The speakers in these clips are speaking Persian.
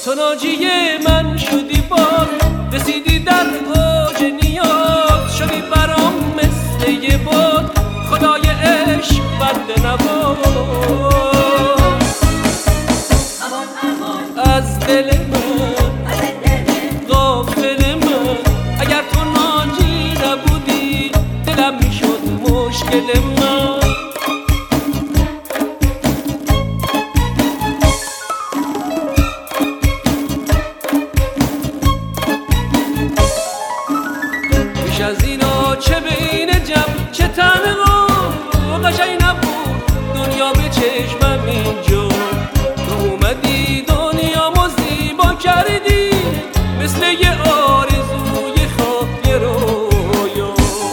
تو ناجی من شدی باز، رسیدی در اوج نیاز، شدی برام مثل یه باد، خدای عشق بنده نواز. از دل من غافل من، اگر تو ناجی نبودی دلم میشد مشکل من. بیش از اینا چه بین جمع چه تنها، قشنگ نبود دنیا به چشمم اینجا. تو اومدی دنیامو زیبا کردی، مثل یه آرزوی خواب یه رویا.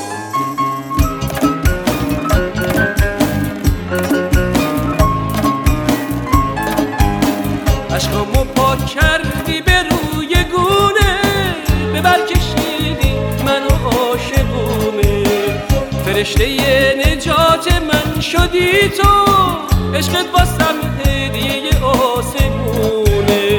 عشقامو پاک کردی به روی گونه، ببر کشیدی منو عاشقونه. فرشته نجات من شدی تو، عشقت واسم هدیه آسمونه.